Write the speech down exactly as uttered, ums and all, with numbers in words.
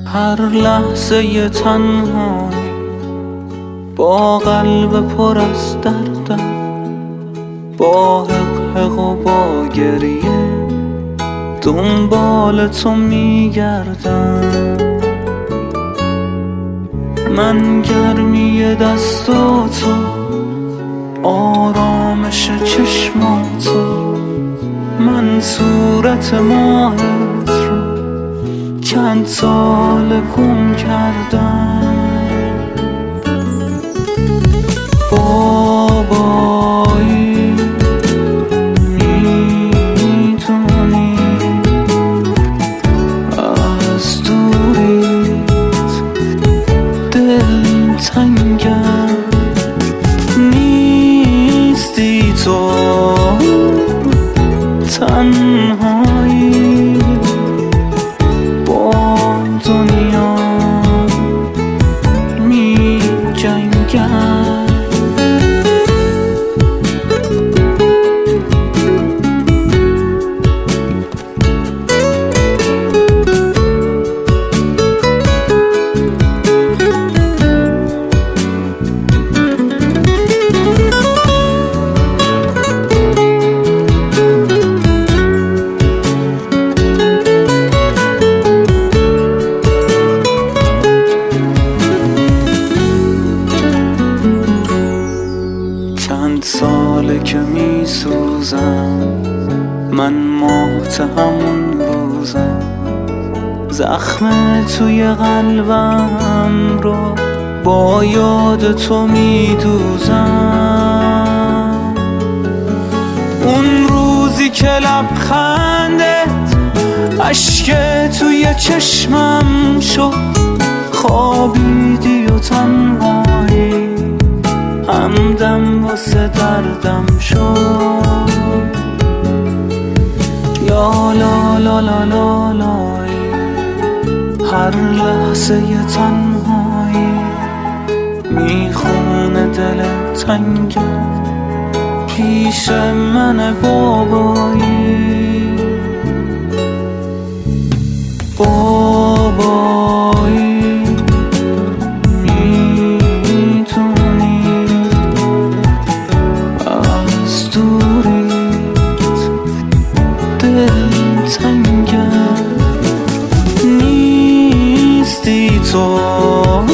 هر لحظه تنهایی با قلب پر از دردم، با حق و با گریه دنبال تو میگردم. من گرمی دستاتو، آرامش چشماتو، من صورت ماهت رو چند سال گم کردم. بابایی میتونی از دوریت دل تنگم، نیستی تو تنهایی با دنیا می جنگم. چند ساله که می سوزم، من مات همون روزم، زخم توی قلبم رو با یاد تو می دوزم. اون روزی که لبخندت اشک توی چشمم شد، خوابیدی و تنهایی همدم واسه دردم شد. یا لا لا لا لا لای، هر لحظه ی تنهایی میخونه دل تنگم پیش من بابایی. بابایی تنگم، نیستی تو